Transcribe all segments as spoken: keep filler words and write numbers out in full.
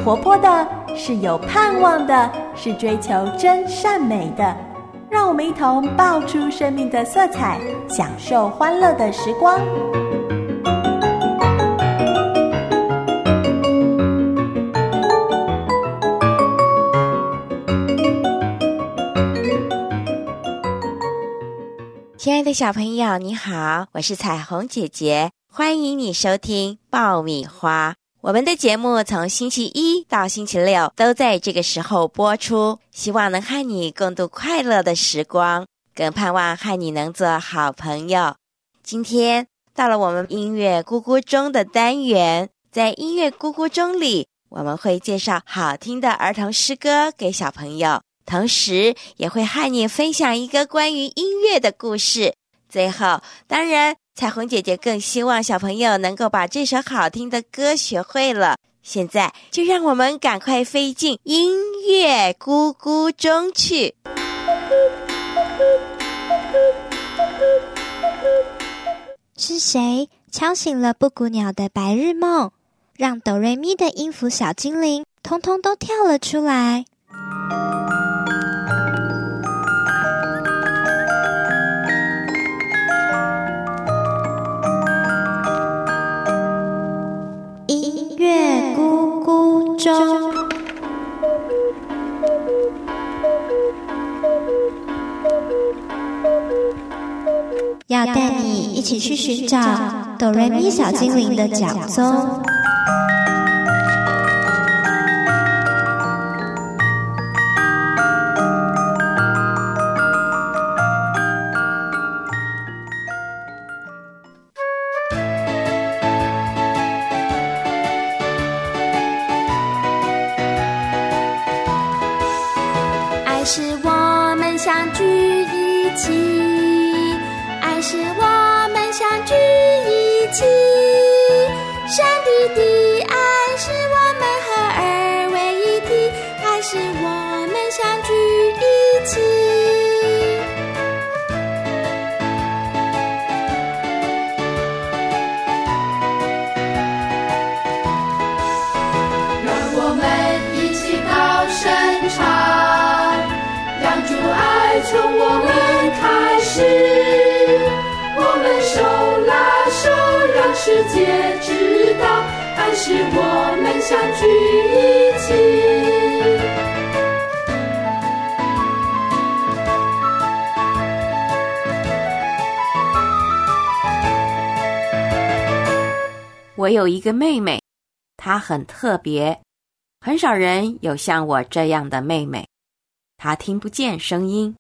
活泼的，是有盼望的，是追求真善美的。让我们一同爆出生命的色彩，享受欢乐的时光。 亲爱的小朋友，你好，我是彩虹姐姐，欢迎你收听爆米花。我们的节目从星期一到星期六都在这个时候播出，希望能和你共度快乐的时光，更盼望和你能做好朋友。今天到了我们音乐咕咕钟的单元，在音乐咕咕钟里，我们会介绍好听的儿童诗歌给小朋友，同时也会和你分享一个关于音乐的故事。最后，当然彩虹姐姐更希望小朋友能够把这首好听的歌学会了。现在就让我们赶快飞进音乐咕咕钟去。 是谁敲醒了布谷鸟的白日梦，让哆瑞咪的音符小精灵通通都跳了出来？音乐咕咕钟，要带你一起去寻找哆瑞咪小精灵的脚踪。 爱是我们相聚一起，爱是我们相聚一起，上帝的爱是我们合而为一体，爱是我们相聚一起。 让我们一起高声唱，让主爱从我们开始，我们手拉手，让世界知道，爱是我们相聚一起。 我有一个妹妹，她很特别，很少人有像我这样的妹妹。她听不见声音。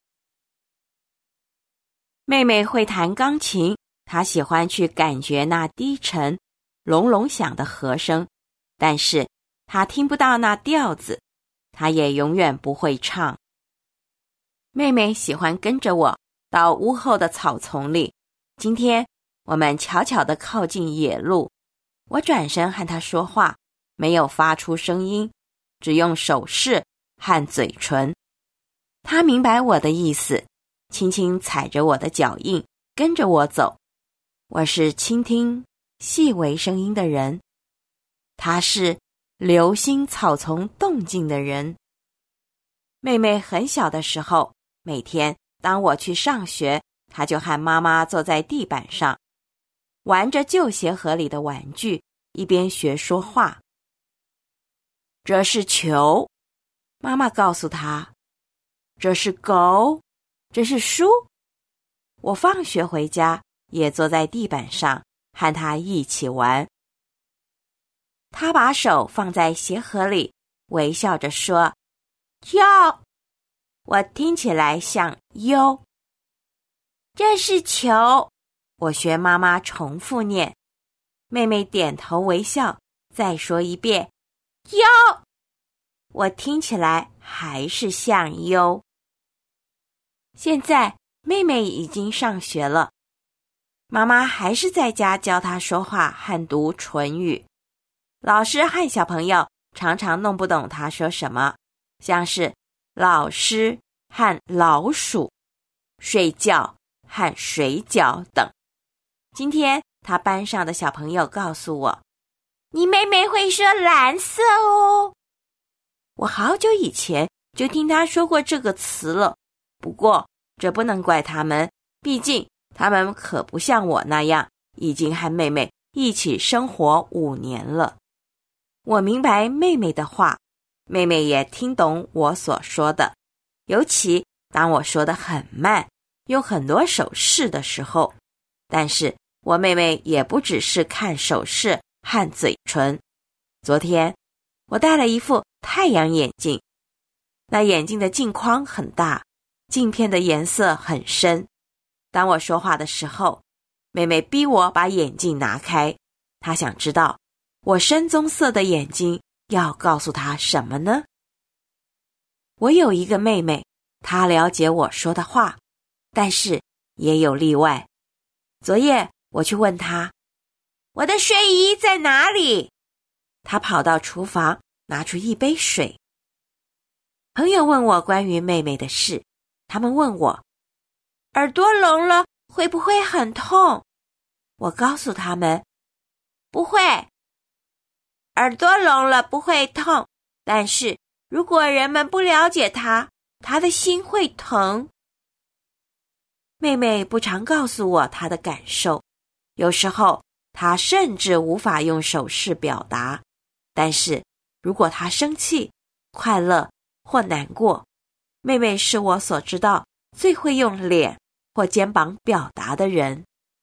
妹妹会弹钢琴，她喜欢去感觉那低沉、隆隆响的和声，但是她听不到那调子，她也永远不会唱。妹妹喜欢跟着我到屋后的草丛里。今天我们悄悄地靠近野路，我转身和她说话，没有发出声音，只用手势和嘴唇。她明白我的意思，轻轻踩着我的脚印，跟着我走。我是倾听细微声音的人，她是留心草丛动静的人。妹妹很小的时候，每天当我去上学，她就和妈妈坐在地板上，玩着旧鞋盒里的玩具，一边学说话。这是球，妈妈告诉她。这是狗，这是书。我放学回家，也坐在地板上，和她一起玩。她把手放在鞋盒里，微笑着说：哟，我听起来像哟。这是球，我学妈妈重复念。妹妹点头微笑，再说一遍：哟，我听起来还是像哟。现在妹妹已经上学了，妈妈还是在家教她说话和读唇语。老师和小朋友常常弄不懂她说什么，像是老师和老鼠、睡觉和水饺等。今天她班上的小朋友告诉我，你妹妹会说蓝色哦。 我好久以前就听他说过这个词了，不过这不能怪他们，毕竟他们可不像我那样，已经和妹妹一起生活五年了。我明白妹妹的话，妹妹也听懂我所说的，尤其当我说得很慢，用很多手势的时候。但是我妹妹也不只是看手势和嘴唇。昨天我戴了一副太阳眼镜，那眼镜的镜框很大，镜片的颜色很深。当我说话的时候，妹妹逼我把眼镜拿开，她想知道我深棕色的眼睛要告诉她什么呢？我有一个妹妹，她了解我说的话，但是也有例外。昨夜我去问她，我的睡衣在哪里？她跑到厨房拿出一杯水。朋友问我关于妹妹的事，他们问我，耳朵聋了会不会很痛？我告诉他们，不会，耳朵聋了不会痛，但是如果人们不了解她，她的心会疼。妹妹不常告诉我她的感受，有时候她甚至无法用手势表达，但是如果她生气、快乐或难过，妹妹是我所知道最会用脸或肩膀表达的人。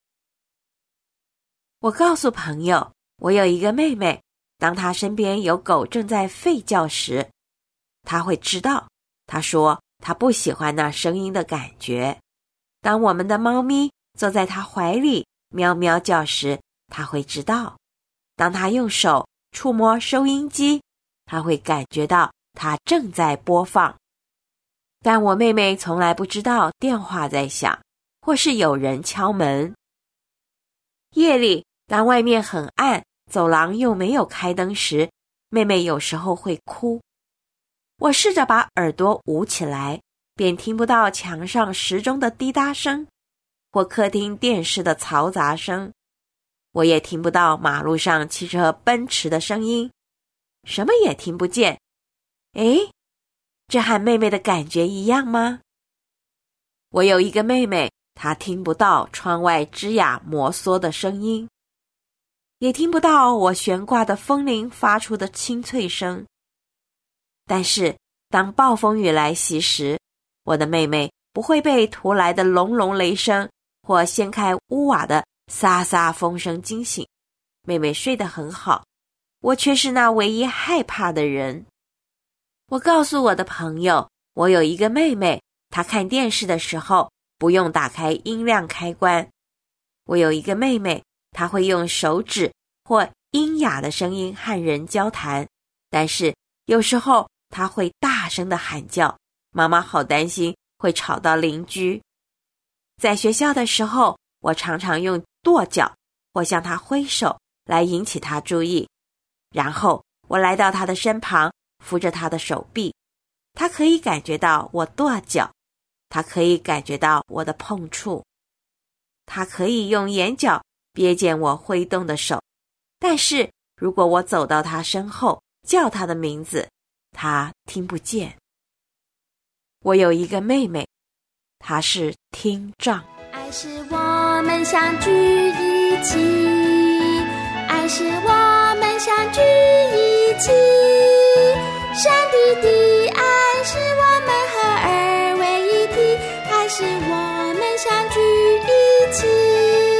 我告诉朋友，我有一个妹妹，当她身边有狗正在吠叫时，她会知道。她说她不喜欢那声音的感觉。当我们的猫咪坐在她怀里喵喵叫时，她会知道。当她用手触摸收音机，她会感觉到它正在播放。但我妹妹从来不知道电话在响，或是有人敲门。夜里，当外面很暗，走廊又没有开灯时，妹妹有时候会哭。我试着把耳朵捂起来，便听不到墙上时钟的滴答声，或客厅电视的嘈杂声。我也听不到马路上汽车奔驰的声音，什么也听不见。诶，这和妹妹的感觉一样吗？我有一个妹妹，她听不到窗外枝桠摩挲的声音，也听不到我悬挂的风铃发出的清脆声。但是当暴风雨来袭时，我的妹妹不会被突来的隆隆雷声或掀开屋瓦的飒飒风声惊醒。妹妹睡得很好，我却是那唯一害怕的人。我告诉我的朋友，我有一个妹妹，她看电视的时候不用打开音量开关。我有一个妹妹，她会用手指或阴哑的声音和人交谈，但是有时候她会大声地喊叫，妈妈好担心会吵到邻居。在学校的时候，我常常用跺脚或向她挥手来引起她注意，然后我来到她的身旁，扶着她的手臂。她可以感觉到我跺脚，她可以感觉到我的碰触，她可以用眼角瞥见我挥动的手。但是如果我走到她身后叫她的名字，她听不见。我有一个妹妹，她是听障。 爱是我们相聚一起，爱是我们相聚一起，上帝的爱是我们合而为一体，爱是我们相聚一起。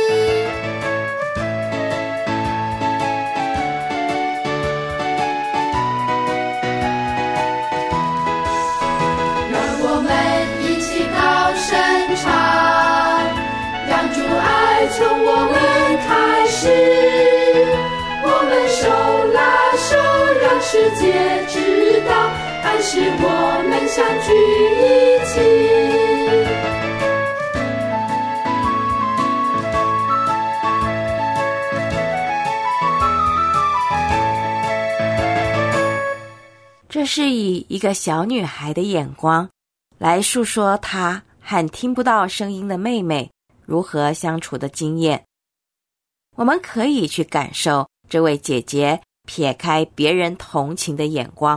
让我们一起高声唱，让主爱从我们开始，我们手拉手，让世界知道，爱是我们相聚一起。 这是以一个小女孩的眼光来述说她和听不到声音的妹妹如何相处的经验。我们可以去感受这位姐姐撇开别人同情的眼光，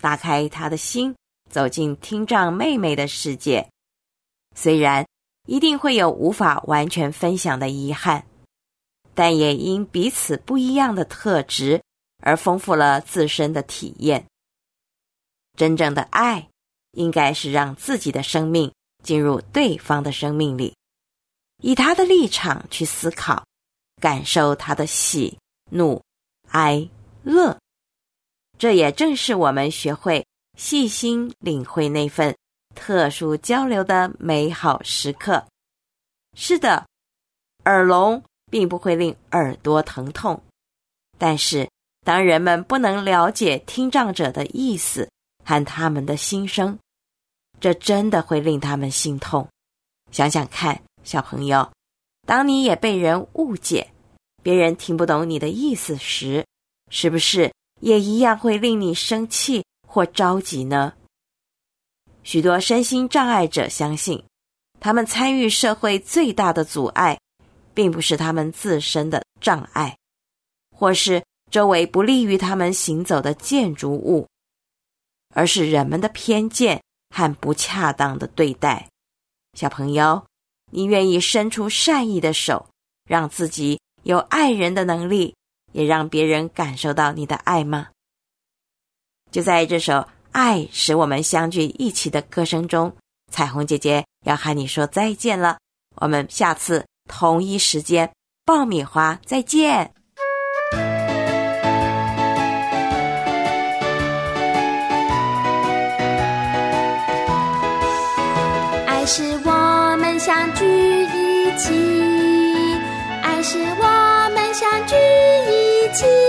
打开他的心，走进听障妹妹的世界。虽然一定会有无法完全分享的遗憾，但也因彼此不一样的特质而丰富了自身的体验。真正的爱应该是让自己的生命进入对方的生命里，以他的立场去思考，感受他的喜、怒、哀、乐。这也正是我们学会细心领会那份特殊交流的美好时刻。是的，耳聋并不会令耳朵疼痛，但是当人们不能了解听障者的意思和他们的心声，这真的会令他们心痛。想想看，小朋友，当你也被人误解，别人听不懂你的意思时，是不是也一样会令你生气或着急呢？许多身心障碍者相信，他们参与社会最大的阻碍，并不是他们自身的障碍，或是周围不利于他们行走的建筑物，而是人们的偏见和不恰当的对待。小朋友，你愿意伸出善意的手，让自己有爱人的能力，也让别人感受到你的爱吗？就在这首《爱使我们相聚一起》的歌声中，彩虹姐姐要和你说再见了。我们下次同一时间，爆米花再见。 爱使我们相聚一起，爱使我们相聚一起。